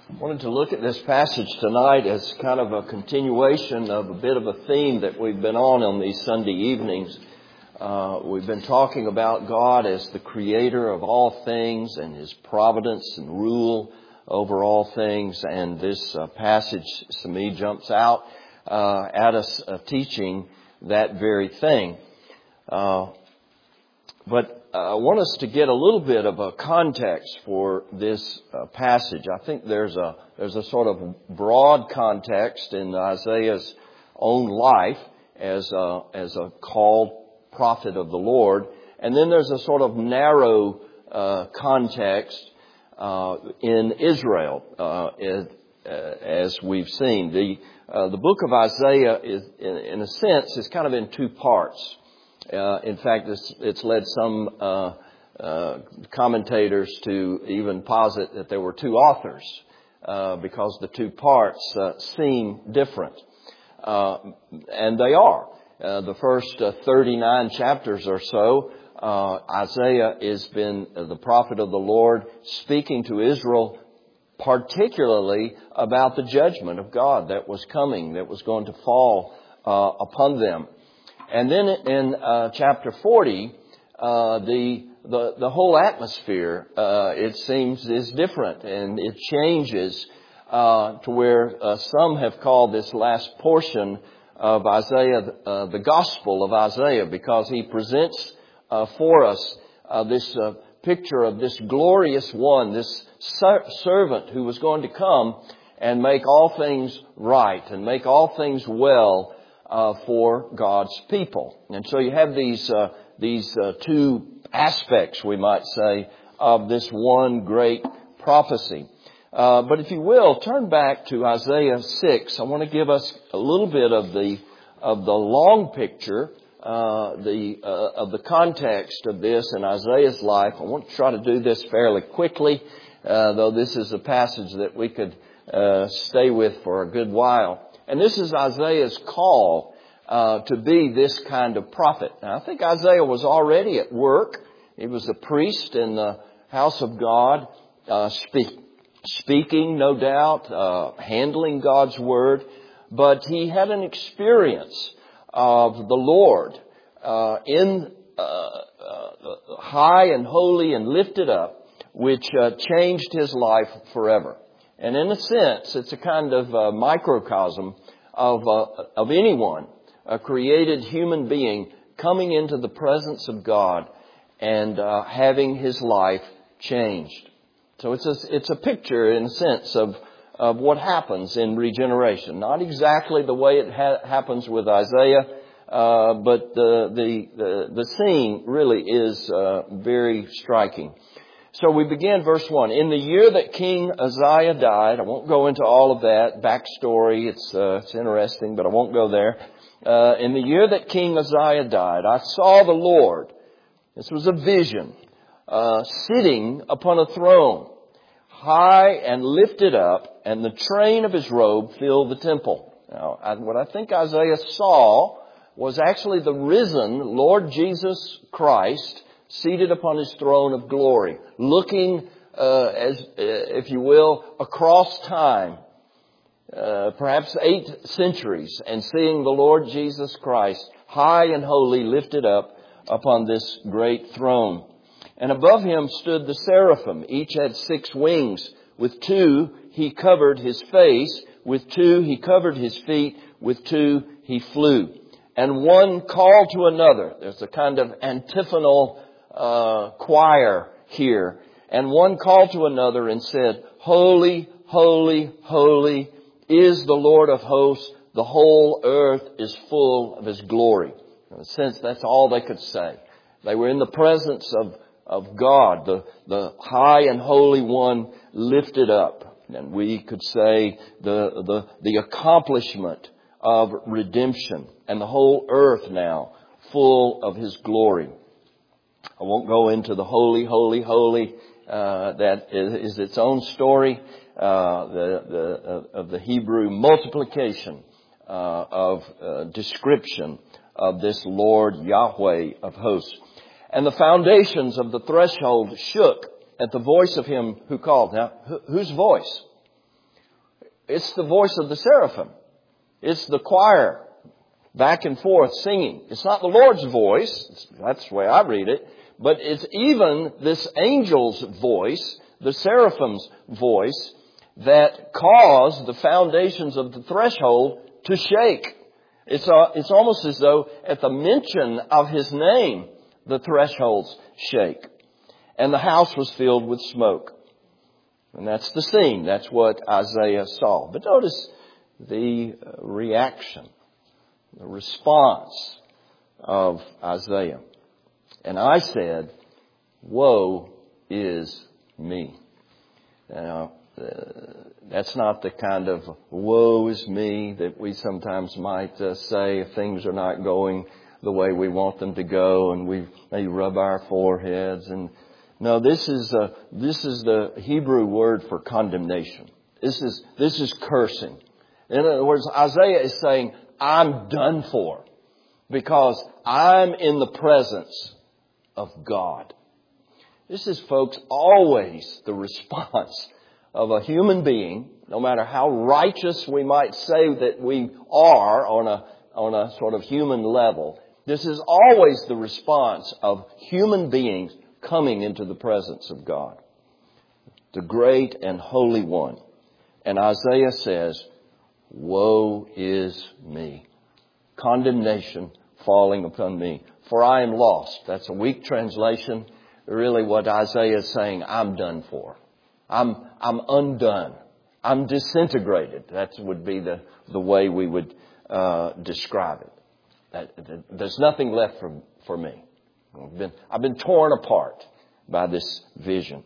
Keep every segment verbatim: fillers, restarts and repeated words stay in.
Wanted to look at this passage tonight as kind of a continuation of a bit of a theme that we've been on on these Sunday evenings. Uh, we've been talking about God as the creator of all things and His providence and rule over all things. And this uh, passage to me jumps out uh, at us uh, teaching that very thing. Uh, but I want us to get a little bit of a context for this uh, passage. I think there's a there's a sort of broad context in Isaiah's own life as a, as a called prophet of the Lord, and then there's a sort of narrow uh, context uh, in Israel, uh, as, uh, as we've seen. The uh, the book of Isaiah is, in, in a sense, is kind of in two parts. Uh, in fact, it's, it's led some uh, uh, commentators to even posit that there were two authors uh, because the two parts uh, seem different. Uh, and they are. Uh, the first uh, thirty-nine chapters or so, uh, Isaiah has been uh, the prophet of the Lord speaking to Israel particularly about the judgment of God that was coming, that was going to fall uh, upon them. And then in uh, chapter forty, uh, the, the the whole atmosphere, uh, it seems, is different, and it changes uh, to where uh, some have called this last portion of Isaiah uh, the Gospel of Isaiah, because he presents uh, for us uh, this uh, picture of this glorious one, this ser- servant who was going to come and make all things right and make all things well Uh, for God's people. And so you have these uh, these uh, two aspects, we might say, of this one great prophecy. Uh, but if you will, turn back to Isaiah six. I want to give us a little bit of the of the long picture, uh, the uh, of the context of this in Isaiah's life. I want to try to do this fairly quickly, uh, though this is a passage that we could uh, stay with for a good while. And this is Isaiah's call uh, to be this kind of prophet. Now, I think Isaiah was already at work. He was a priest in the house of God, uh, speak, speaking, no doubt, uh, handling God's word. But he had an experience of the Lord uh, in uh, uh, high and holy and lifted up, which uh, changed his life forever. And in a sense, it's a kind of uh, microcosm of uh, of anyone, a created human being coming into the presence of God and uh, having his life changed. So it's a, it's a picture, in a sense, of of what happens in regeneration. Not exactly the way it ha- happens with Isaiah, uh, but the, the the the scene really is uh, very striking. So we begin verse one. In the year that King Uzziah died, I won't go into all of that backstory. It's uh, it's interesting, but I won't go there. Uh, in the year that King Uzziah died, I saw the Lord. This was a vision, uh, sitting upon a throne, high and lifted up, and the train of his robe filled the temple. Now, I, what I think Isaiah saw was actually the risen Lord Jesus Christ, seated upon his throne of glory, looking, uh, as uh, if you will, across time, uh, perhaps eight centuries, and seeing the Lord Jesus Christ high and holy lifted up upon this great throne. And above him stood the seraphim. Each had six wings. With two he covered his face, with two he covered his feet, with two he flew. And one called to another. There's a kind of antiphonal Uh, choir here. And one called to another and said, Holy, holy, holy is the Lord of hosts. The whole earth is full of His glory. In a sense, that's all they could say. They were in the presence of, of God, the, the high and holy one lifted up. And we could say the, the, the accomplishment of redemption, and the whole earth now full of His glory. I won't go into the holy, holy, holy. Uh, that is, is its own story. Uh, the, the uh, of the Hebrew multiplication uh, of uh, description of this Lord Yahweh of hosts. And the foundations of the threshold shook at the voice of him who called. Now, wh- whose voice? it's the voice of the seraphim. It's the choir back and forth singing. It's not the Lord's voice. That's the way I read it. But it's even this angel's voice, the seraphim's voice, that caused the foundations of the threshold to shake. It's, uh, it's almost as though at the mention of His name, the thresholds shake. And the house was filled with smoke. And that's the scene. That's what Isaiah saw. But notice the reaction, the response of Isaiah. And I said, woe is me. Now, uh, that's not the kind of woe is me that we sometimes might uh, say if things are not going the way we want them to go, and we may rub our foreheads. And no, this is uh, this is the Hebrew word for condemnation. This is this is cursing. In other words, Isaiah is saying, I'm done for because I'm in the presence of God. This is, folks, always the response of a human being, no matter how righteous we might say that we are on a, on a sort of human level. This is always the response of human beings coming into the presence of God, the great and holy one. And Isaiah says, woe is me. Condemnation falling upon me, for I am lost. That's a weak translation. Really what Isaiah is saying, I'm done for. I'm, I'm undone. I'm disintegrated. That would be the, the way we would uh, describe it. That, that, there's nothing left for, for me. I've been, I've been torn apart by this vision.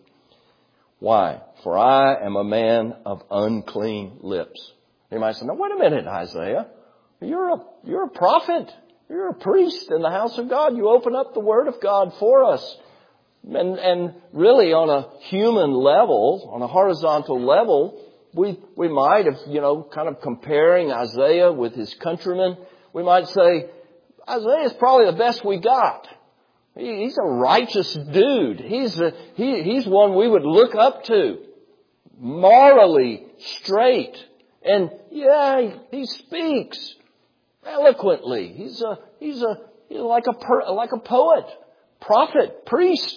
Why? For I am a man of unclean lips. You might say, now wait a minute, Isaiah. You're a, you're a prophet. You're a priest in the house of God. You open up the Word of God for us. And, and really on a human level, on a horizontal level, we, we might have, you know, kind of comparing Isaiah with his countrymen, we might say, Isaiah is probably the best we got. He, he's a righteous dude. He's a, he, he's one we would look up to. Morally straight. And yeah, he, he speaks eloquently. He's a, he's a, he's like a, per, like a poet, prophet, priest.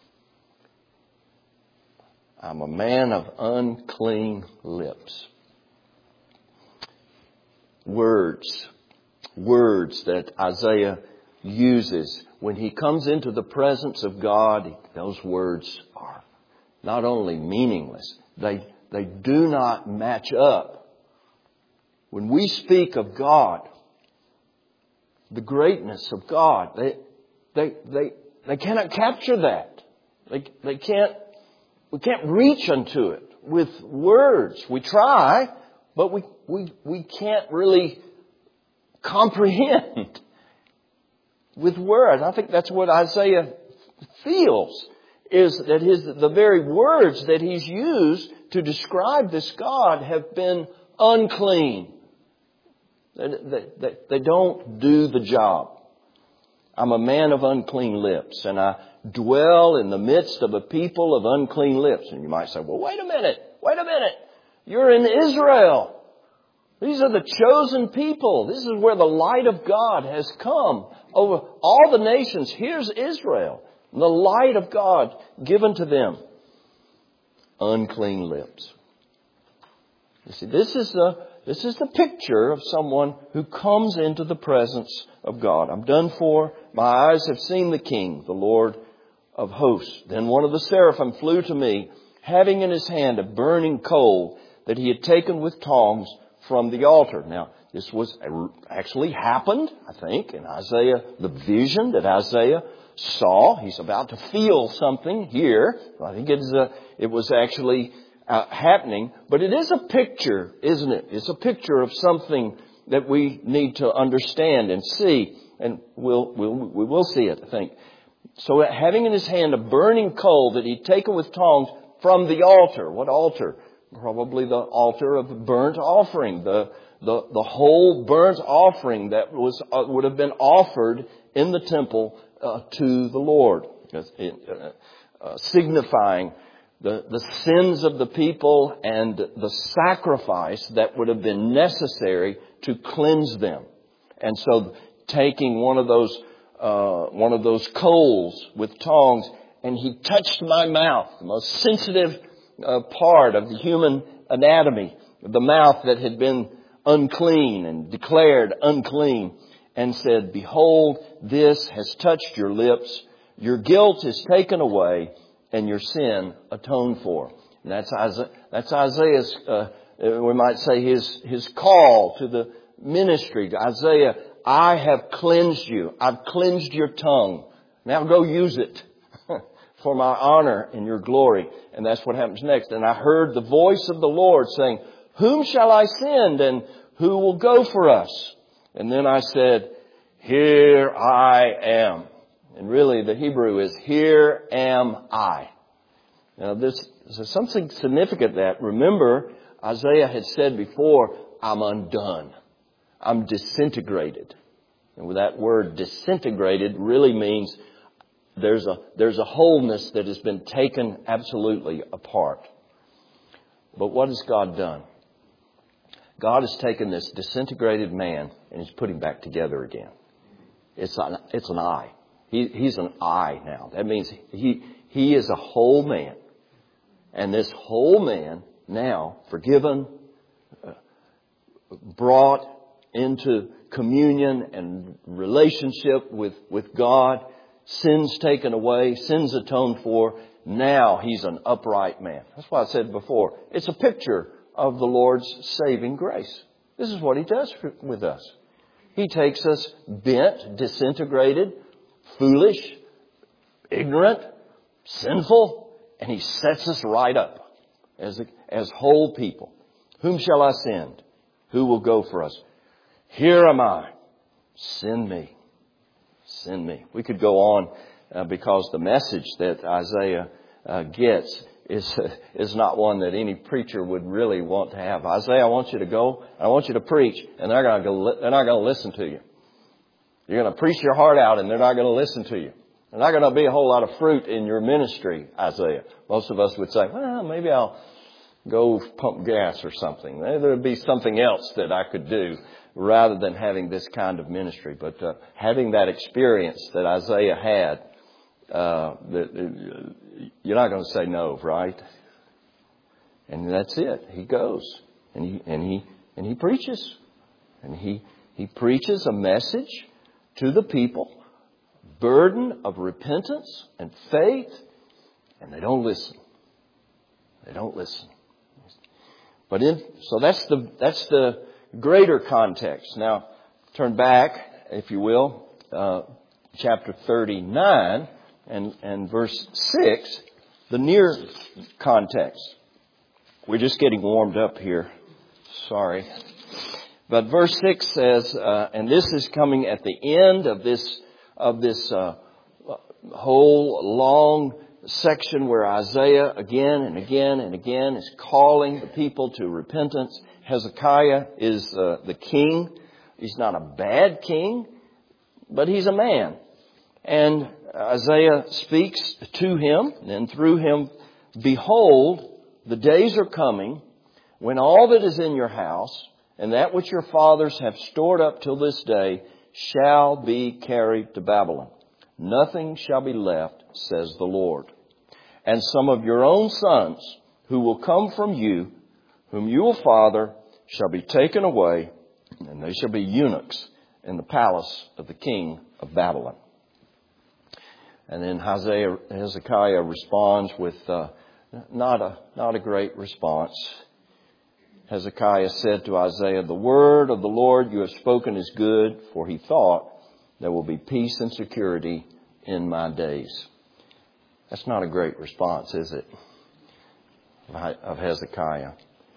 I'm a man of unclean lips. Words. Words that Isaiah uses when he comes into the presence of God. Those words are not only meaningless, they, they do not match up. When we speak of God, the greatness of God, they, they, they, they cannot capture that. They, they can't, we can't reach unto it with words. We try, but we, we, we can't really comprehend with words. I think that's what Isaiah feels, is that his, the very words that he's used to describe this God have been unclean. They, they, they, they don't do the job. I'm a man of unclean lips, and I dwell in the midst of a people of unclean lips. And you might say, well, wait a minute, wait a minute. You're in Israel. These are the chosen people. This is where the light of God has come over all the nations. Here's Israel, the light of God given to them. Unclean lips. You see, this is the This is the picture of someone who comes into the presence of God. I'm done for. My eyes have seen the King, the Lord of hosts. Then one of the seraphim flew to me, having in his hand a burning coal that he had taken with tongs from the altar. Now, this was actually happened, I think, in Isaiah, the vision that Isaiah saw. He's about to feel something here. I think it, is a, it was actually Uh, happening, but it is a picture, isn't it? It's a picture of something that we need to understand and see, and we'll, we'll we will see it, I think. So, having in his hand a burning coal that he'd taken with tongs from the altar. What altar? Probably the altar of burnt offering, the the the whole burnt offering that was uh, would have been offered in the temple uh, to the Lord, it, uh, uh, signifying the, the sins of the people and the sacrifice that would have been necessary to cleanse them. And so taking one of those, uh, one of those coals with tongs, and he touched my mouth, the most sensitive uh, part of the human anatomy, the mouth that had been unclean and declared unclean, and said, "Behold, this has touched your lips. Your guilt is taken away and your sin atoned for." And that's Isaiah, that's Isaiah's, uh, we might say his, his call to the ministry. Isaiah, I have cleansed you. I've cleansed your tongue. Now go use it for my honor and your glory. And that's what happens next. "And I heard the voice of the Lord saying, whom shall I send and who will go for us? And then I said, here I am." And really the Hebrew is, here am I. Now there's, there's something significant that, remember, Isaiah had said before, I'm undone. I'm disintegrated. And with that word disintegrated really means there's a, there's a wholeness that has been taken absolutely apart. But what has God done? God has taken this disintegrated man and he's put him back together again. It's an, it's an I. He, he's an I now. That means he, he is a whole man. And this whole man now forgiven, uh, brought into communion and relationship with, with God, sins taken away, sins atoned for. Now he's an upright man. That's why I said before, it's a picture of the Lord's saving grace. This is what he does with us. He takes us bent, disintegrated, foolish, ignorant, sinful, and he sets us right up as, a, as whole people. Whom shall I send? Who will go for us? Here am I. Send me. Send me. We could go on uh, because the message that Isaiah uh, gets is uh, is not one that any preacher would really want to have. Isaiah, I want you to go. I want you to preach, and they're going to they're not going to listen to you. You're going to preach your heart out, and they're not going to listen to you. There's not going to be a whole lot of fruit in your ministry, Isaiah. Most of us would say, well, maybe I'll go pump gas or something. Maybe there would be something else that I could do rather than having this kind of ministry. But uh, having that experience that Isaiah had, uh, that, uh, you're not going to say no, right? And that's it. He goes and he and he and he preaches, and he he preaches a message to the people, burden of repentance and faith, and they don't listen. They don't listen. But in so that's the that's the greater context. Now, turn back, if you will, uh, chapter thirty-nine and and verse six, the near context. We're just getting warmed up here. Sorry. But verse six says, uh, and this is coming at the end of this of this uh, whole long section where Isaiah again and again and again is calling the people to repentance. Hezekiah is uh, the king. He's not a bad king, but he's a man. And Isaiah speaks to him, and through him, behold, the days are coming when all that is in your house and that which your fathers have stored up till this day shall be carried to Babylon. Nothing shall be left, says the Lord. And some of your own sons who will come from you, whom you will father, shall be taken away, and they shall be eunuchs in the palace of the king of Babylon. And then Isaiah, Hezekiah responds with uh, not a not a great response. Hezekiah said to Isaiah, the word of the Lord you have spoken is good, for he thought there will be peace and security in my days. That's not a great response, is it, of Hezekiah?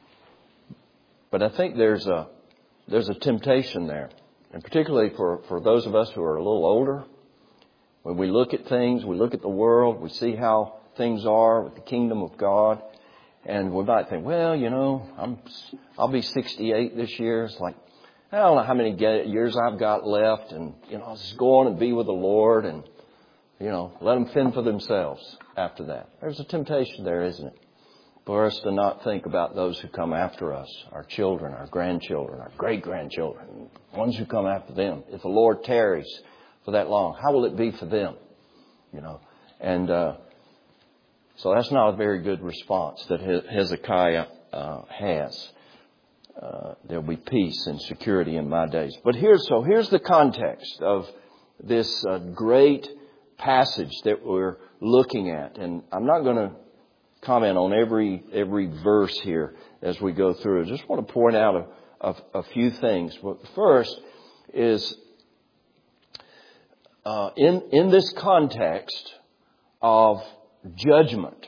But I think there's a there's a temptation there, and particularly for, for those of us who are a little older. When we look at things, we look at the world, we see how things are with the kingdom of God, and we might think, well, you know, I'm I'll be sixty-eight this year. It's like, I don't know how many years I've got left, and you know, I'll just go on and be with the Lord, and you know, let them fend for themselves after that. There's a temptation there, isn't it? For us to not think about those who come after us, our children, our grandchildren, our great-grandchildren, ones who come after them. If the Lord tarries for that long, how will it be for them? You know, and uh, so that's not a very good response that Hezekiah uh, has. Uh, there'll be peace and security in my days. But here's so here's the context of this uh, great passage that we're looking at, and I'm not going to comment on every every verse here as we go through. I just want to point out a, a, a few things. Well, first is uh, in in this context of judgment,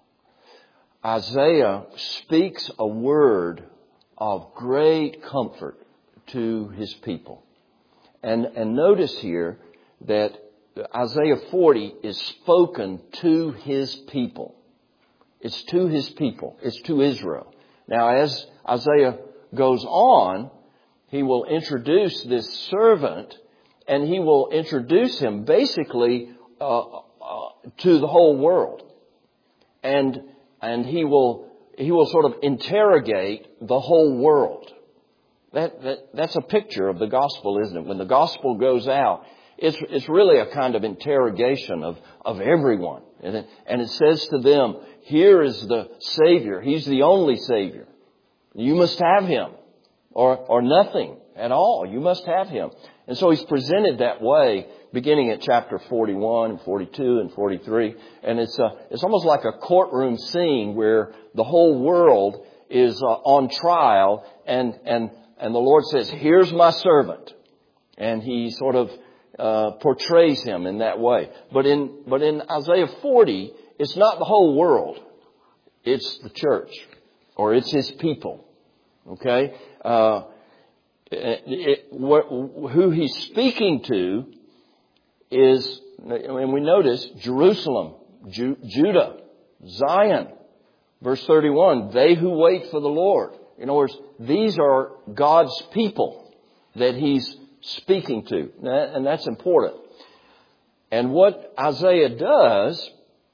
Isaiah speaks a word of great comfort to his people, and and notice here that Isaiah forty is spoken to his people. It's to his people. It's to Israel. Now, as Isaiah goes on, he will introduce this servant, and he will introduce him basically uh, uh, to the whole world, and and he will he will sort of interrogate the whole world. That, that that's a picture of the gospel, isn't it? When the gospel goes out, it's it's really a kind of interrogation of of everyone, and it, and it says to them, here is the Savior. He's the only Savior. You must have Him, or or nothing at all. You must have Him. And so He's presented that way, beginning at chapter forty-one and forty-two and forty-three. And it's a, it's almost like a courtroom scene where the whole world is uh, on trial, and and and the Lord says, "Here's my servant," and He sort of uh, portrays him in that way. But in but in Isaiah forty, it's not the whole world. It's the church, or it's His people. Okay? Uh, it, it, what, who He's speaking to is, and we notice, Jerusalem, Ju, Judah, Zion. Verse thirty-one, they who wait for the Lord. In other words, these are God's people that He's speaking to. And that's important. And what Isaiah does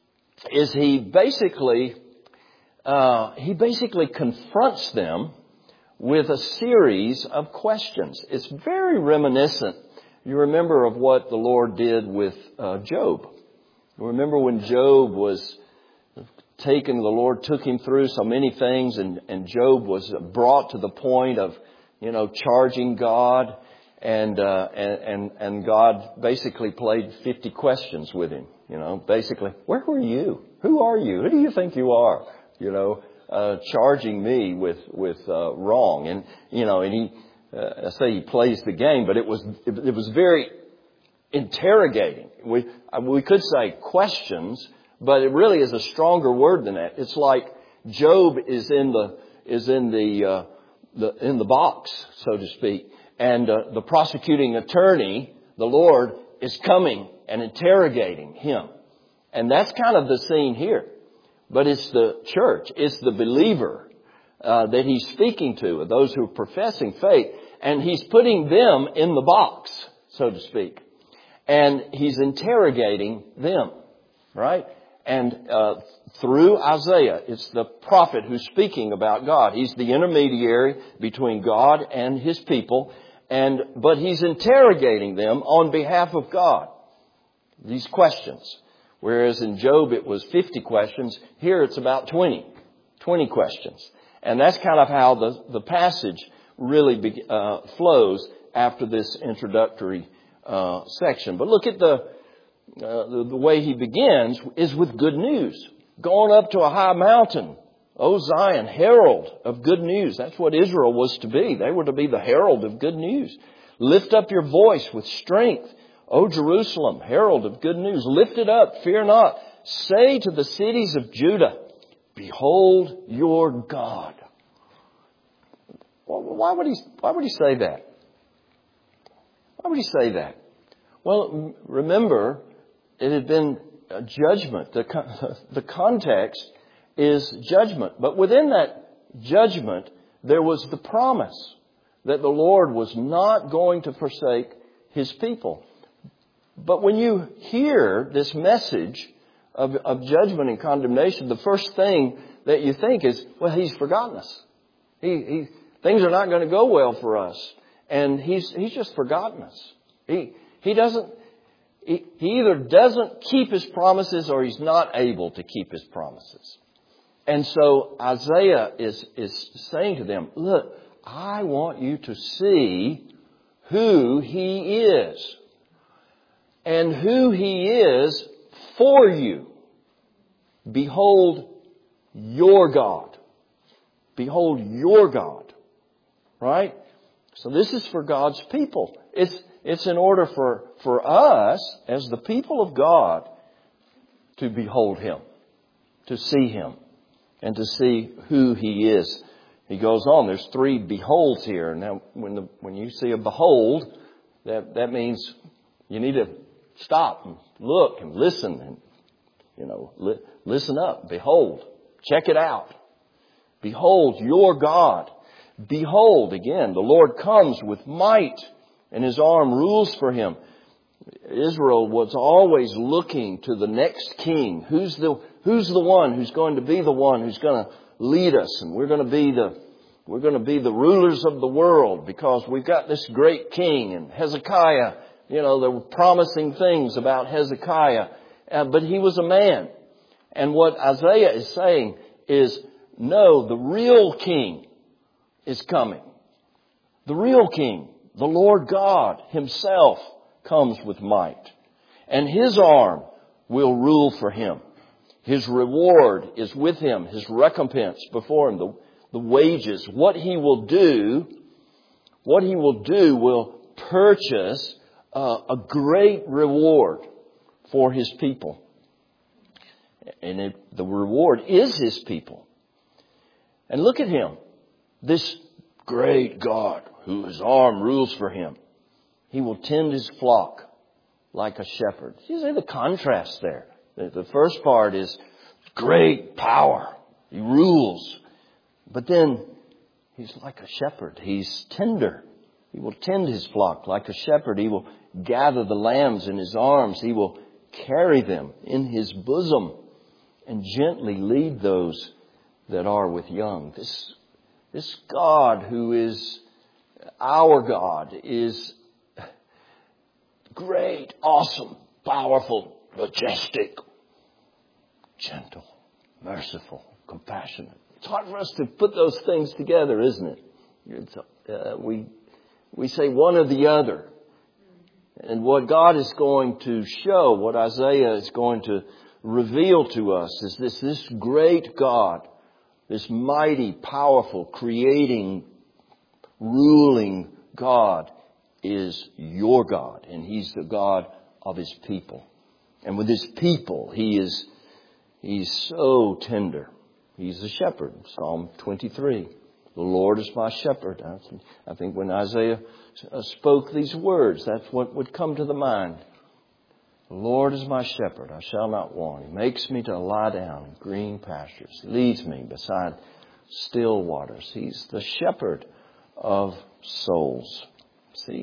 is he basically uh, he basically confronts them with a series of questions. It's very reminiscent, you remember, of what the Lord did with uh, Job. You remember when Job was taken, the Lord took him through so many things, and, and Job was brought to the point of, you know, charging God, and uh, and, and and God basically played fifty questions with him. You know, basically, where were you? Who are you? Who do you think you are? You know, uh, charging me with with uh, wrong, and you know, and he, uh, I say he plays the game, but it was it, it was very interrogating. We we could say questions, but it really is a stronger word than that. It's like Job is in the is in the uh, the in the box, so to speak, and uh, the prosecuting attorney, the Lord, is coming and interrogating him. And that's kind of the scene here. But it's the church, it's the believer uh, that He's speaking to, those who are professing faith. And He's putting them in the box, so to speak. And He's interrogating them, right? And uh, through Isaiah, it's the prophet who's speaking about God. He's the intermediary between God and His people. And but He's interrogating them on behalf of God. These questions. Whereas in Job it was fifty questions. Here it's about twenty. twenty questions. And that's kind of how the, the passage really be, uh, flows after this introductory uh, section. But look at the, uh, the the way he begins is with good news. Going up to a high mountain. O Zion, herald of good news. That's what Israel was to be. They were to be the herald of good news. Lift up your voice with strength. O Jerusalem, herald of good news, lift it up, fear not. Say to the cities of Judah, behold your God. Well, why would he, why would he say that? Why would he say that? Well, remember, it had been a judgment. The, the context is judgment. But within that judgment, there was the promise that the Lord was not going to forsake His people. But when you hear this message of, of judgment and condemnation, the first thing that you think is, well, He's forgotten us. He, he, things are not going to go well for us. And He's, He's just forgotten us. He, He doesn't, he, he either doesn't keep His promises or He's not able to keep His promises. And so Isaiah is, is saying to them, look, I want you to see who He is. And who He is for you. Behold your God. Behold your God. Right? So this is for God's people. It's, it's in order for, for us, as the people of God, to behold Him. To see Him. And to see who He is. He goes on. There's three beholds here. Now, when the, when you see a behold, that, that means you need to stop and look and listen and, you know, li- listen up. Behold. Check it out. Behold your God. Behold, again, the Lord comes with might and His arm rules for Him. Israel was always looking to the next king. Who's the, who's the one who's going to be the one who's going to lead us? And we're going to be the, we're going to be the rulers of the world because we've got this great king. And Hezekiah, you know, there were promising things about Hezekiah, uh, but he was a man. And what Isaiah is saying is, no, the real king is coming. The real king, the Lord God Himself, comes with might. And His arm will rule for Him. His reward is with Him. His recompense before Him. The, the wages, what He will do, what He will do will purchase Uh, a great reward for His people. And it, the reward is His people. And look at Him. This great God whose arm rules for Him. He will tend His flock like a shepherd. You see the contrast there. The, the first part is great power. He rules. But then He's like a shepherd. He's tender. He will tend His flock like a shepherd. He will gather the lambs in His arms. He will carry them in His bosom and gently lead those that are with young. This, this God who is our God is great, awesome, powerful, majestic, gentle, merciful, compassionate. It's hard for us to put those things together, isn't it? It's, uh, we We say one or the other. And what God is going to show, what Isaiah is going to reveal to us is this, this great God, this mighty, powerful, creating, ruling God is your God. And He's the God of His people. And with His people, He is, He's so tender. He's the shepherd. Psalm twenty-three. The Lord is my shepherd. I think when Isaiah spoke these words, that's what would come to the mind. The Lord is my shepherd. I shall not want. He makes me to lie down in green pastures. Leads me beside still waters. He's the shepherd of souls. See?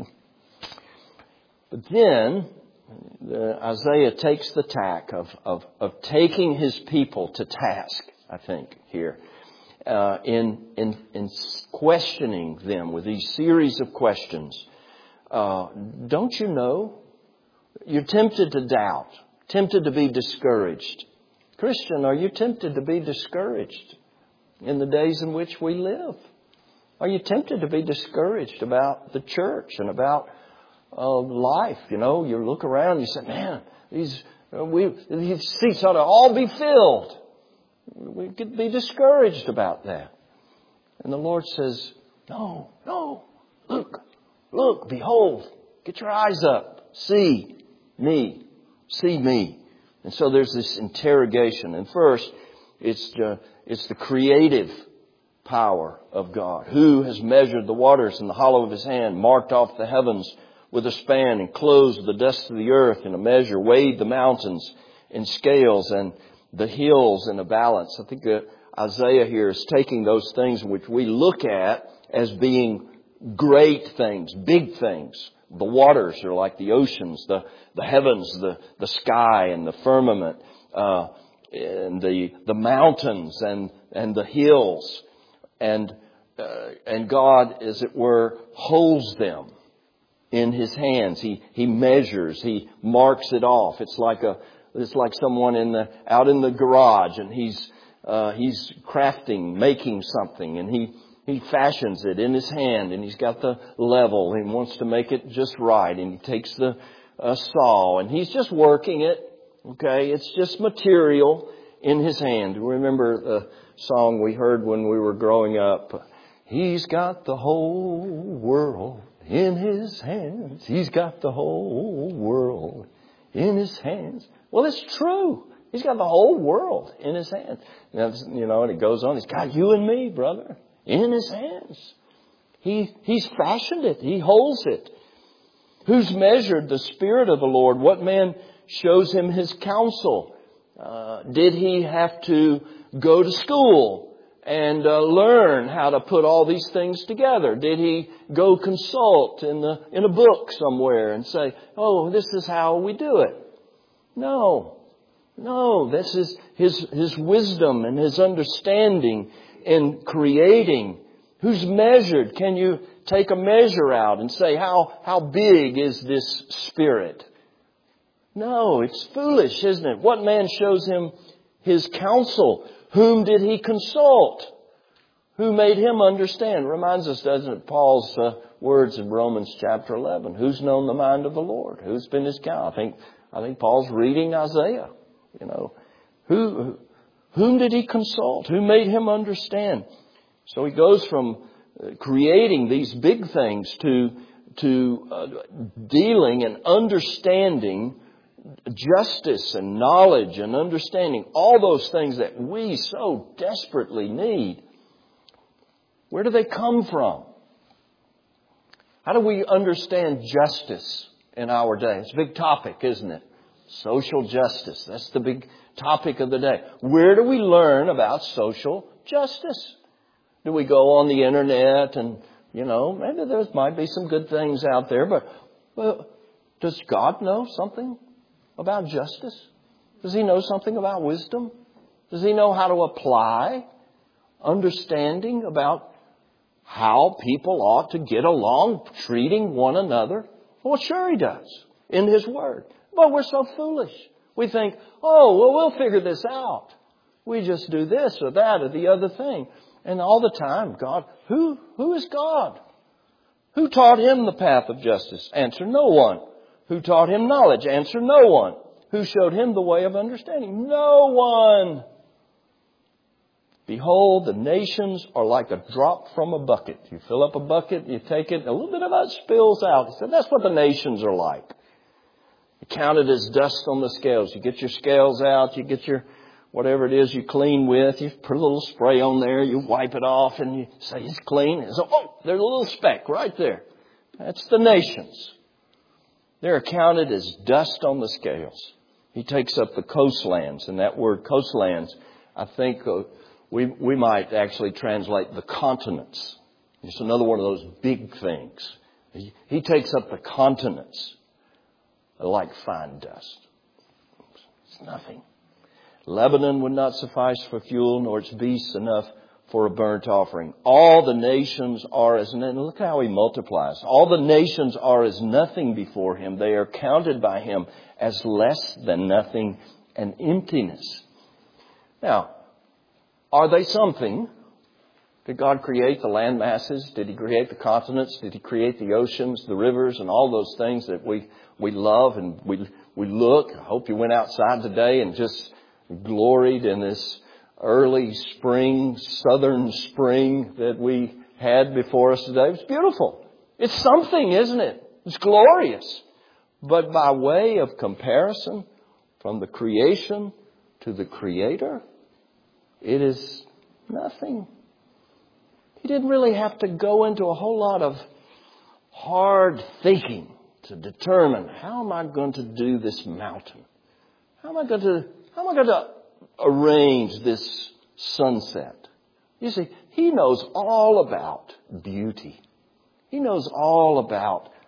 But then the, Isaiah takes the tack of, of, of taking his people to task, I think, here. Uh, in, in, in questioning them with these series of questions. Uh, don't you know? You're tempted to doubt, tempted to be discouraged. Christian, are you tempted to be discouraged in the days in which we live? Are you tempted to be discouraged about the church and about uh, life? You know, you look around and you say, man, these, uh, we, these seats ought to all be filled. We could be discouraged about that. And the Lord says, no, no, look, look, behold, get your eyes up, see me, see me. And so there's this interrogation. And first, it's the, it's the creative power of God. Who has measured the waters in the hollow of His hand, marked off the heavens with a span, and closed the dust of the earth in a measure, weighed the mountains in scales, and the hills in a balance. I think uh, Isaiah here is taking those things which we look at as being great things, big things, The waters are like the oceans, the, the heavens, the, the sky and the firmament, uh, and the, the mountains and, and the hills. And, uh, and God, as it were, holds them in His hands. He, He measures, He marks it off. It's like a, it's like someone in the, out in the garage, and he's, uh, he's crafting, making something, and he, He fashions it in His hand, and He's got the level. He wants to make it just right, and He takes the uh, saw, and He's just working it. Okay, it's just material in His hand. Remember the song we heard when we were growing up? He's got the whole world in His hands. He's got the whole world in His hands. Well, it's true. He's got the whole world in His hands. You know, and it goes on. He's got you and me, brother, in His hands. He, He's fashioned it. He holds it. Who's measured the Spirit of the Lord? What man shows Him His counsel? Uh, did He have to go to school and uh, learn how to put all these things together? Did He go consult in the in a book somewhere and say, oh, this is how we do it? No. No, this is His, His wisdom and His understanding in creating. Who's measured? Can you take a measure out and say, how, how big is this Spirit? No, it's foolish, isn't it? What man shows Him His counsel? Whom did He consult? Who made Him understand? Reminds us, doesn't it, Paul's uh, words in Romans chapter eleven. Who's known the mind of the Lord? Who's been His counsel? I think, I think Paul's reading Isaiah. You know, who, whom did He consult? Who made Him understand? So he goes from creating these big things to, to uh, dealing and understanding justice and knowledge and understanding all those things that we so desperately need. Where do they come from? How do we understand justice in our day? It's a big topic, isn't it? Social justice. That's the big topic of the day. Where do we learn about social justice? Do we go on the internet and, you know, maybe there might be some good things out there, but well, does God know something about justice? Does He know something about wisdom? Does He know how to apply understanding about how people ought to get along treating one another? Well, sure He does in His Word. But we're so foolish. We think, oh, well, we'll figure this out. We just do this or that or the other thing. And all the time, God, who, who is God? Who taught Him the path of justice? Answer, no one. Who taught Him knowledge? Answer, no one. Who showed Him the way of understanding? No one. Behold, the nations are like a drop from a bucket. You fill up a bucket, you take it, a little bit of it spills out. He said, that's what the nations are like. You count it as dust on the scales. You get your scales out, you get your whatever it is you clean with, you put a little spray on there, you wipe it off, and you say it's clean. And so, oh, there's a little speck right there. That's the nations. They're counted as dust on the scales. He takes up the coastlands, and that word coastlands, I think uh, we we might actually translate the continents. It's another one of those big things. He, he takes up the continents like fine dust. It's nothing. Lebanon would not suffice for fuel, nor its beasts enough for a burnt offering. All the nations are as, and look how He multiplies. All the nations are as nothing before Him. They are counted by Him as less than nothing and emptiness. Now, are they something? Did God create the land masses? Did He create the continents? Did He create the oceans, the rivers, and all those things that we, we love and we, we look? I hope you went outside today and just gloried in this early spring, southern spring that we had before us today. It's beautiful. It's something, isn't it? It's glorious. But by way of comparison, from the creation to the Creator, it is nothing. He didn't really have to go into a whole lot of hard thinking to determine, how am I going to do this mountain? How am I going to, how am I going to arrange this sunset? You see, He knows all about beauty. He knows all about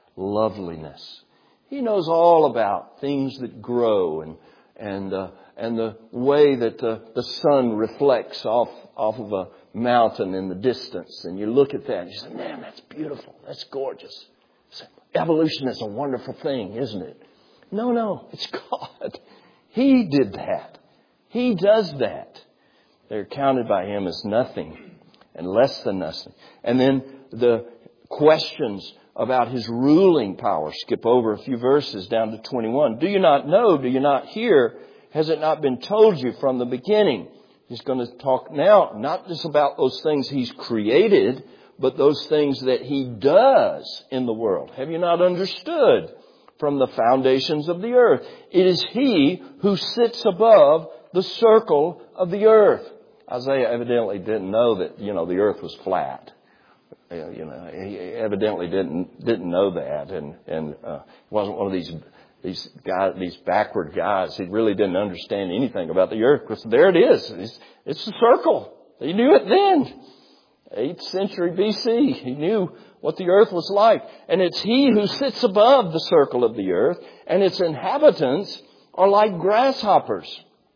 loveliness. He knows all about things that grow and and uh, and the way that the, the sun reflects off off of a mountain in the distance. And you look at that and you say, man, that's beautiful. That's gorgeous. So, evolution is a wonderful thing, isn't it? No, no, it's God. He did that. He does that. They're counted by Him as nothing and less than nothing. And then the questions about His ruling power. Skip over a few verses down to twenty-one. Do you not know? Do you not hear? Has it not been told you from the beginning? He's going to talk now not just about those things He's created, but those things that He does in the world. Have you not understood from the foundations of the earth? It is He who sits above the circle of the earth. Isaiah evidently didn't know that, you know, the earth was flat. You know, he evidently didn't didn't know that, and and uh, wasn't one of these these guys, these backward guys. He really didn't understand anything about the earth, because there it is. It's, it's a circle. He knew it then, eighth century B C. He knew what the earth was like, and it's He who sits above the circle of the earth, and its inhabitants are like grasshoppers.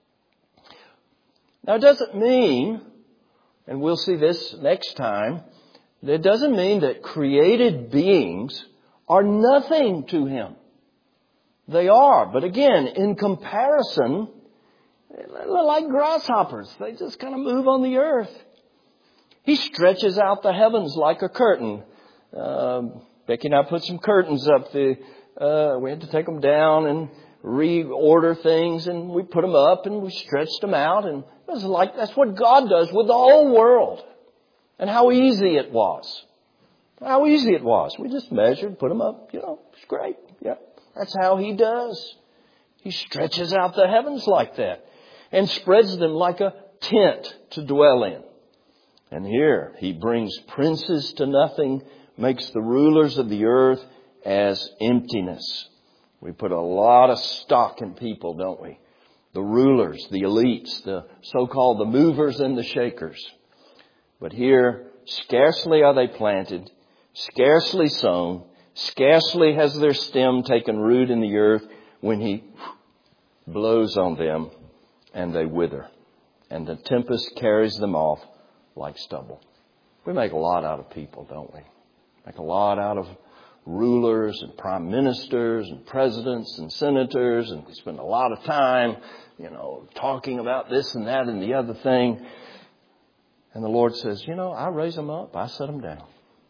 Now, it doesn't mean, and we'll see this next time, it doesn't mean that created beings are nothing to Him. They are. But again, in comparison, they're like grasshoppers. They just kind of move on the earth. He stretches out the heavens like a curtain. Uh, Becky and I put some curtains up. The, uh, we had to take them down and reorder things, and we put them up and we stretched them out. And it was like, that's what God does with the whole world. And how easy it was. How easy it was. We just measured, put them up. You know, it's great. Yeah, that's how He does. He stretches out the heavens like that and spreads them like a tent to dwell in. And here He brings princes to nothing, makes the rulers of the earth as emptiness. We put a lot of stock in people, don't we? The rulers, the elites, the so-called the movers and the shakers. But here, scarcely are they planted, scarcely sown, scarcely has their stem taken root in the earth when He blows on them and they wither. And the tempest carries them off like stubble. We make a lot out of people, don't we? Make a lot out of rulers and prime ministers and presidents and senators. And we spend a lot of time, you know, talking about this and that and the other thing. And the Lord says, you know, I raise them up. I set them down.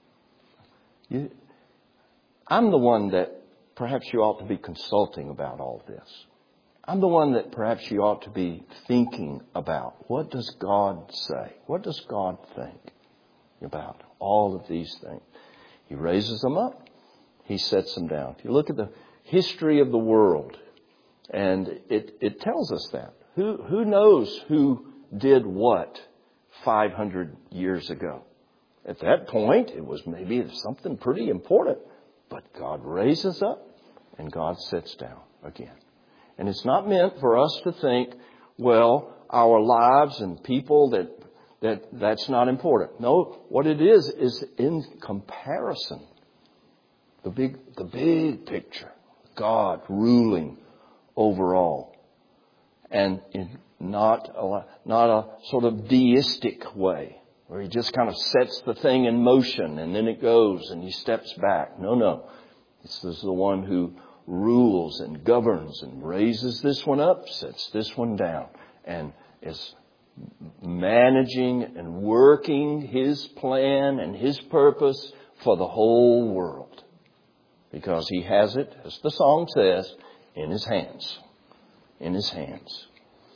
You, I'm the one that perhaps you ought to be consulting about all this. I'm the one that perhaps you ought to be thinking about. What does God say? What does God think about all of these things? He raises them up. He sets them down. If you look at the history of the world, and it, it tells us that. Who, who knows who did what five hundred years ago? At that point, it was maybe something pretty important. But God raises up and God sits down again. And it's not meant for us to think, well, our lives and people, that that that's not important. No, what it is, is in comparison. The big, the big picture. God ruling over all. And in not a, not a sort of deistic way, where He just kind of sets the thing in motion and then it goes and He steps back. No, no. This is the one who rules and governs and raises this one up, sets this one down, and is managing and working His plan and His purpose for the whole world. Because He has it, as the song says, in His hands. In His hands.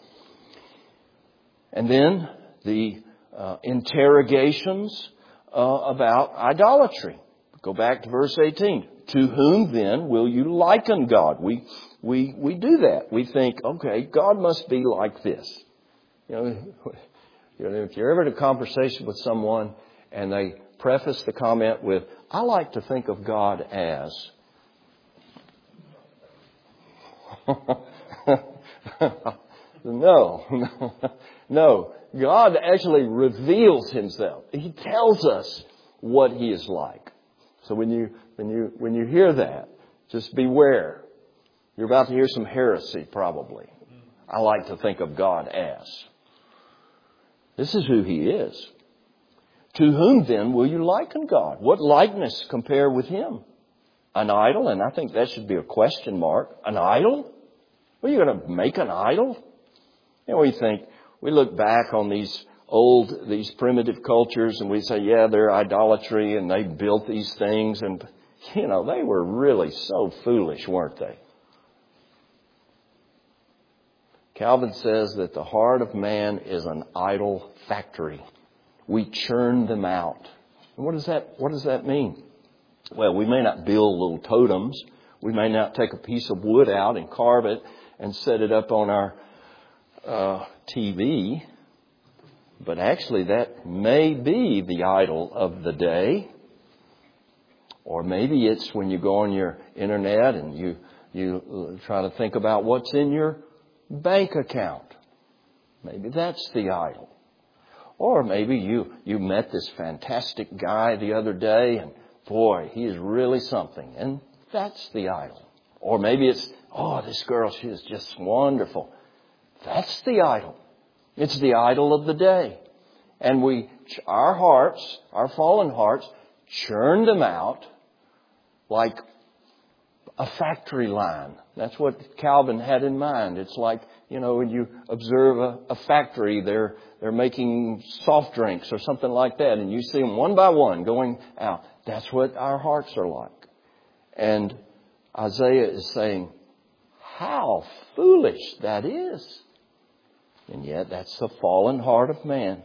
And then the uh, interrogations uh, about idolatry. Go back to verse eighteen. To whom then will you liken God? We we we do that. We think, okay, God must be like this. You know, you know, if you're ever in a conversation with someone and they preface the comment with, I like to think of God as. No, no, no. God actually reveals Himself. He tells us what He is like. So when you, when you, when you hear that, just beware. You're about to hear some heresy, probably. I like to think of God as. This is who He is. To whom then will you liken God? What likeness compare with Him? An idol? And I think that should be a question mark. An idol? Are you going to make an idol? And we think, we look back on these old, these primitive cultures and we say, yeah, they're idolatry and they built these things. And, you know, they were really so foolish, weren't they? Calvin says that the heart of man is an idol factory. We churn them out. And what does that, what does that mean? Well, we may not build little totems. We may not take a piece of wood out and carve it and set it up on our uh, T V. But actually that may be the idol of the day. Or maybe it's when you go on your internet and you, you try to think about what's in your bank account. Maybe that's the idol. Or maybe you, you met this fantastic guy the other day and boy, he is really something. And that's the idol. Or maybe it's, oh, this girl, she is just wonderful. That's the idol. It's the idol of the day. And we, our hearts, our fallen hearts, churn them out like a factory line. That's what Calvin had in mind. It's like, you know, when you observe a, a factory, they're, they're making soft drinks or something like that. And you see them one by one going out. That's what our hearts are like. And Isaiah is saying, how foolish that is. And yet that's the fallen heart of man.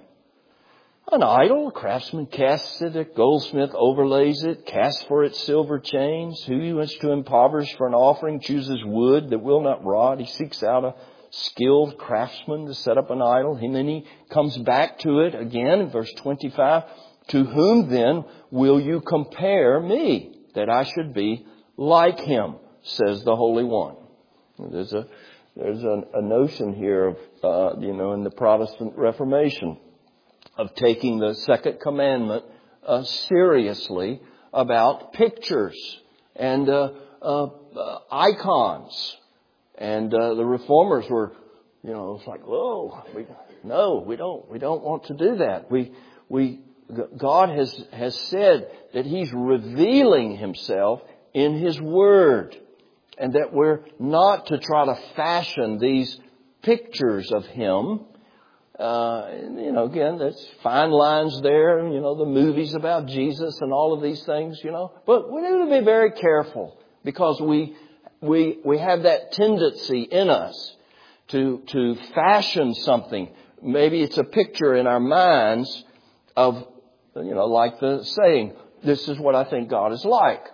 An idol, a craftsman casts it, a goldsmith overlays it, casts for it silver chains. Who wants to impoverish for an offering chooses wood that will not rot. He seeks out a skilled craftsman to set up an idol. And then he comes back to it again in verse twenty-five. To whom then will you compare me, that I should be like him, says the Holy One. There's a, there's a, a notion here of, uh, you know, in the Protestant Reformation, of taking the second commandment uh, seriously about pictures and uh, uh, uh, icons. And uh, the reformers were, you know, it's like, whoa, we, no, we don't, we don't want to do that. We, we, God has has said that He's revealing Himself in His Word, and that we're not to try to fashion these pictures of Him. Uh, you know, again, there's fine lines there, you know, the movies about Jesus and all of these things, you know. But we need to be very careful because we we we have that tendency in us to to fashion something. Maybe it's a picture in our minds of, you know, like the saying, this is what I think God is like.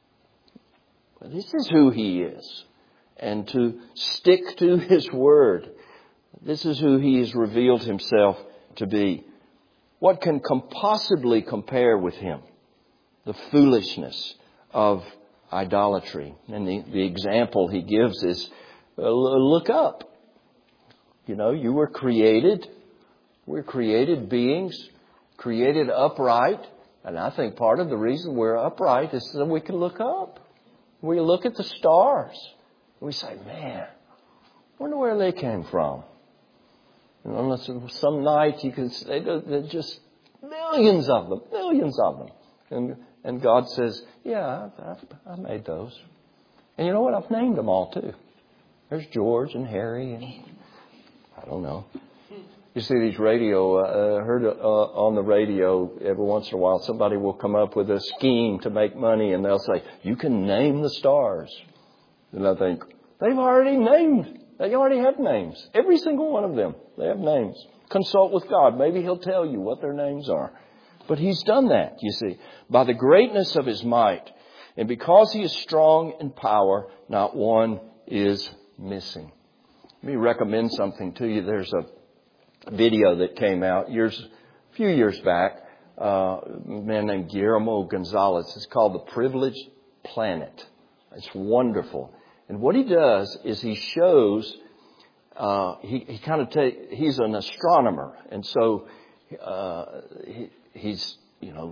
But this is who He is. And to stick to His Word. This is who He has revealed Himself to be. What can possibly compare with Him? The foolishness of idolatry. And the, the example He gives is, uh, look up. You know, you were created. We're created beings, created upright. And I think part of the reason we're upright is so we can look up. We look at the stars. We say, man, I wonder where they came from. And unless some night you can say there's just millions of them, millions of them. And, and God says, yeah, I, I made those. And you know what? I've named them all too. There's George and Harry and I don't know. You see these radio, I uh, heard uh, on the radio every once in a while somebody will come up with a scheme to make money and they'll say, you can name the stars. And I think, they've already named. They already have names. Every single one of them. They have names. Consult with God. Maybe He'll tell you what their names are. But He's done that, you see. By the greatness of His might. And because He is strong in power, not one is missing. Let me recommend something to you. There's a video that came out years, a few years back. Uh, a man named Guillermo Gonzalez. It's called The Privileged Planet. It's wonderful. And what he does is he shows, uh, he, he kind of take, he's an astronomer. And so, uh, he, he's, you know,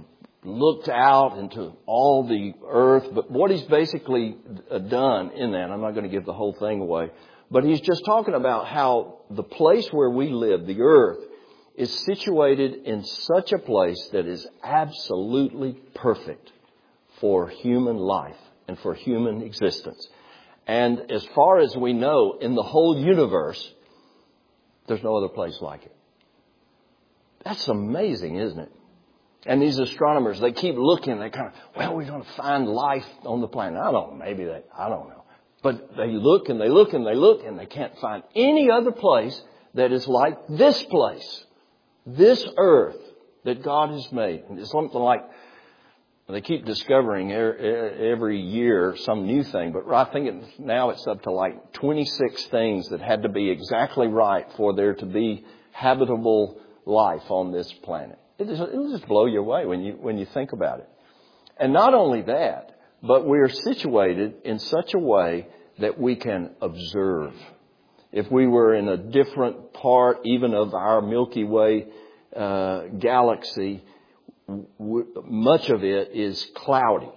looked out into all the earth. But what he's basically done in that, I'm not going to give the whole thing away, but he's just talking about how the place where we live, the earth, is situated in such a place that is absolutely perfect for human life and for human existence. And as far as we know, in the whole universe, there's no other place like it. That's amazing, isn't it? And these astronomers, they keep looking. They kind of, well, we're going to find life on the planet. I don't know. Maybe they, I don't know. But they look and they look and they look and they can't find any other place that is like this place, this earth that God has made. And it's something like, they keep discovering every year some new thing. But I think it, now it's up to like twenty-six things that had to be exactly right for there to be habitable life on this planet. It just, it'll just blow you away when you when you think about it. And not only that, but we're situated in such a way that we can observe. If we were in a different part even of our Milky Way uh, galaxy, w- much of it is cloudy,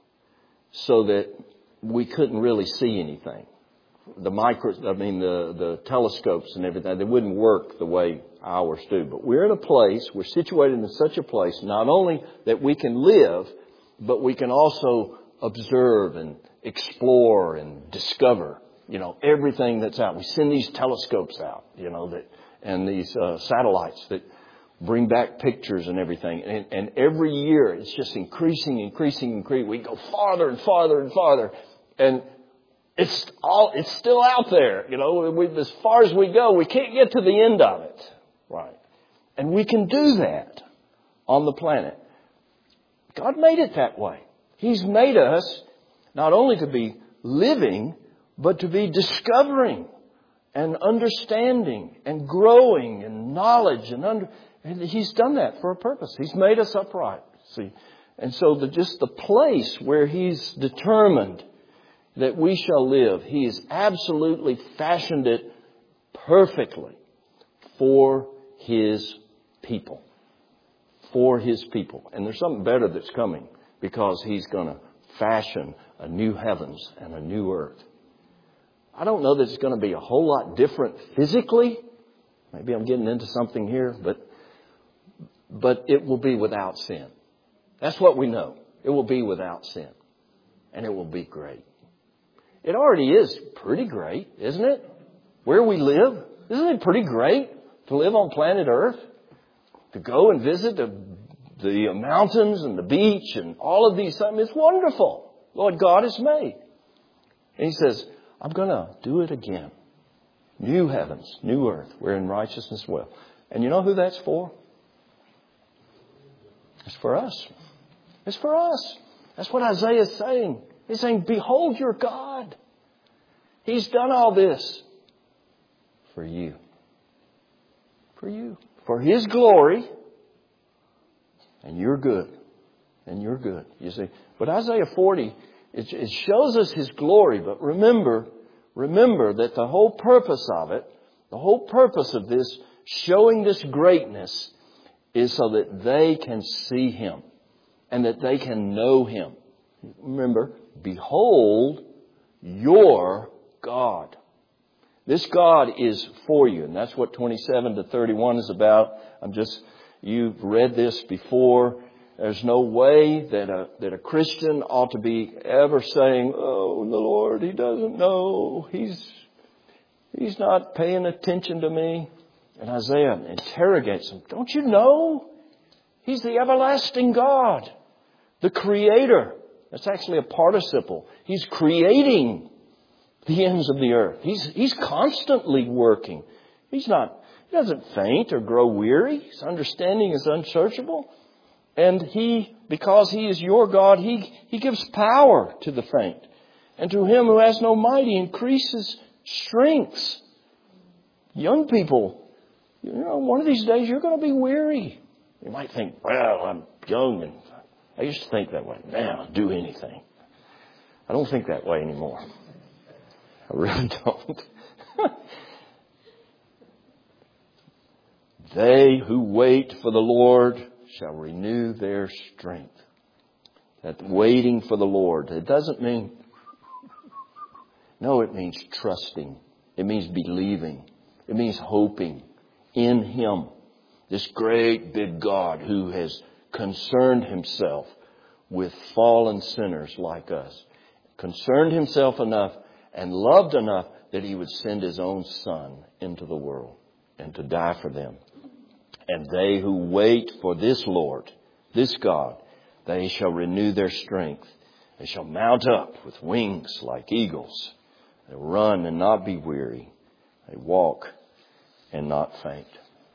so that we couldn't really see anything. The micro, I mean the, the telescopes and everything, they wouldn't work the way ours do. But we're in a place, we're situated in such a place, not only that we can live, but we can also observe and explore and discover, you know, everything that's out. We send these telescopes out, you know, that, and these uh, satellites that bring back pictures and everything. And, and every year it's just increasing, increasing, increasing. We go farther and farther and farther. And it's all, it's still out there, you know, we, as far as we go, we can't get to the end of it. Right. And we can do that on the planet. God made it that way. He's made us not only to be living, but to be discovering and understanding and growing in knowledge. And, under, and He's done that for a purpose. He's made us upright. See, and so the, just the place where He's determined that we shall live, He has absolutely fashioned it perfectly for His people. For His people. And there's something better that's coming, because He's going to fashion a new heavens and a new earth. I don't know that it's going to be a whole lot different physically. Maybe I'm getting into something here, but but it will be without sin. That's what we know. It will be without sin. And it will be great. It already is pretty great, isn't it? Where we live, isn't it pretty great to live on planet Earth? To go and visit the, the mountains and the beach and all of these things. It's wonderful. Lord God has made. And He says, I'm going to do it again. New heavens, new earth, wherein righteousness dwell. And you know who that's for? It's for us. It's for us. That's what Isaiah is saying. He's saying, behold your God. He's done all this for you. For you. For His glory. And you're good. And you're good. You see. But Isaiah forty, it, it shows us His glory. But remember, remember that the whole purpose of it, the whole purpose of this, showing this greatness, is so that they can see Him. And that they can know Him. Remember, behold your God. This God is for you. And that's what twenty-seven to thirty-one is about. I'm just, you've read this before. There's no way that a, that a Christian ought to be ever saying, oh, the Lord, He doesn't know. He's, He's not paying attention to me. And Isaiah interrogates him. Don't you know? He's the everlasting God. The Creator. That's actually a participle. He's creating the ends of the earth. He's, he's constantly working. He's not, He doesn't faint or grow weary. His understanding is unsearchable. And He, because He is your God, He, He gives power to the faint. And to him who has no might, He increases strength. Young people, you know, one of these days you're going to be weary. You might think, well, I'm young, and I used to think that way. Man, I'll do anything. I don't think that way anymore. I really don't. They who wait for the Lord shall renew their strength. That waiting for the Lord, it doesn't mean, no, it means trusting. It means believing. It means hoping in Him. This great big God who has concerned Himself with fallen sinners like us. Concerned Himself enough and loved enough that He would send His own Son into the world and to die for them. And they who wait for this Lord, this God, they shall renew their strength. They shall mount up with wings like eagles. They run and not be weary. They walk and not faint.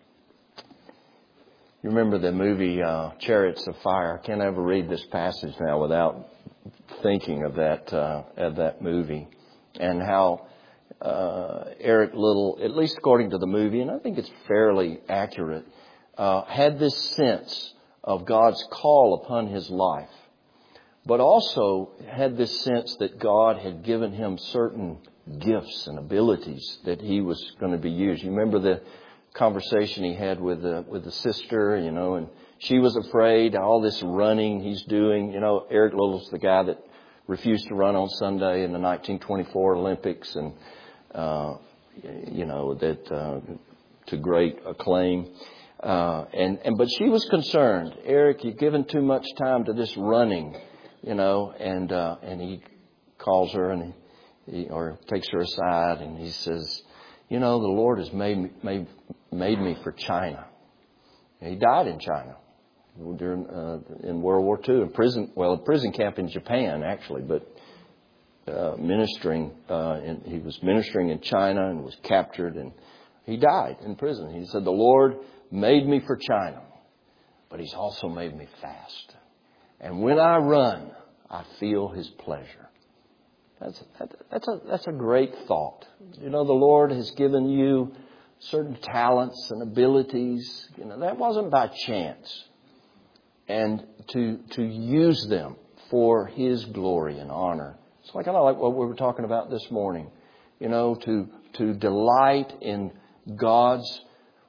You remember the movie uh, Chariots of Fire? I can't ever read this passage now without thinking of that uh, of that movie and how uh, Eric Liddell, at least according to the movie, and I think it's fairly accurate, uh, had this sense of God's call upon his life, but also had this sense that God had given him certain gifts and abilities that he was going to be used. You remember the conversation he had with the, with the sister, you know, and she was afraid, all this running he's doing. You know, Eric Little's the guy that refused to run on Sunday in the nineteen twenty-four Olympics, and, uh, you know, that uh, to great acclaim. Uh, and, and, but she was concerned. Eric, you've given too much time to this running, you know, and, uh, and he calls her and he, he, or takes her aside and he says, you know, the Lord has made me, made, made me for China. And he died in China during, uh, in World War Two, in prison, well, a prison camp in Japan, actually, but, uh, ministering, uh, in, he was ministering in China and was captured, and he died in prison. He said, the Lord made me for China, but He's also made me fast. And when I run, I feel His pleasure. That's that, that's a that's a great thought. You know, the Lord has given you certain talents and abilities. You know, that wasn't by chance. And to to use them for His glory and honor. It's like kind of like what we were talking about this morning. You know, to to delight in God's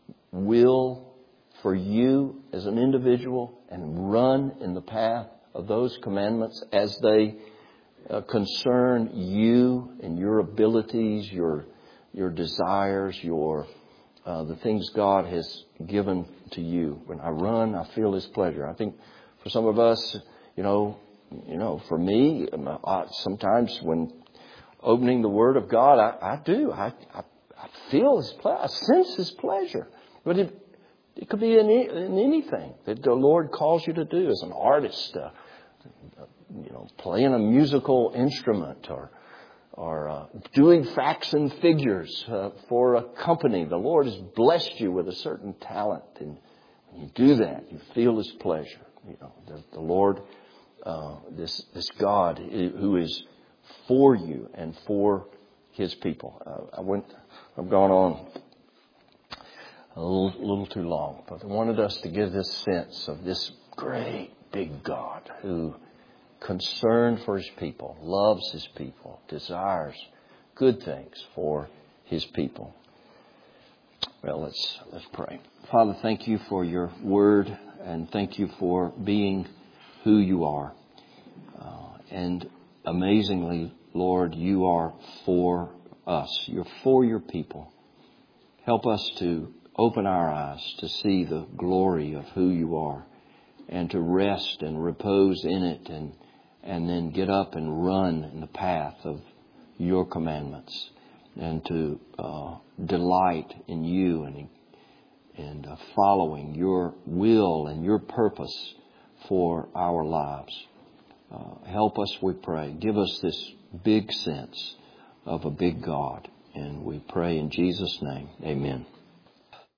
will for you as an individual and run in the path of those commandments as they uh, concern you and your abilities, your your desires, your uh, the things God has given to you. When I run, I feel His pleasure. I think for some of us, you know, you know, for me, I, sometimes when opening the Word of God, I, I do. I, I I feel His pleasure. I sense His pleasure. But it, it could be in, in anything that the Lord calls you to do as an artist, uh, you know, playing a musical instrument or or uh, doing facts and figures uh, for a company. The Lord has blessed you with a certain talent, and when you do that, you feel His pleasure. You know, the, the Lord, uh, this this God who is for you and for His people. Uh, I went. I've gone on a little, little too long, but I wanted us to give this sense of this great big God who, concerned for His people, loves His people, desires good things for His people. Well, let's let's pray. Father, thank You for Your Word, and thank You for being who You are. Uh, and amazingly, Lord, You are for us. You're for Your people. Help us to open our eyes to see the glory of who You are, and to rest and repose in it, and and then get up and run in the path of Your commandments, and to uh, delight in You and and uh, following Your will and Your purpose for our lives. Uh, help us, we pray. Give us this big sense of a big God. And we pray in Jesus' name. Amen.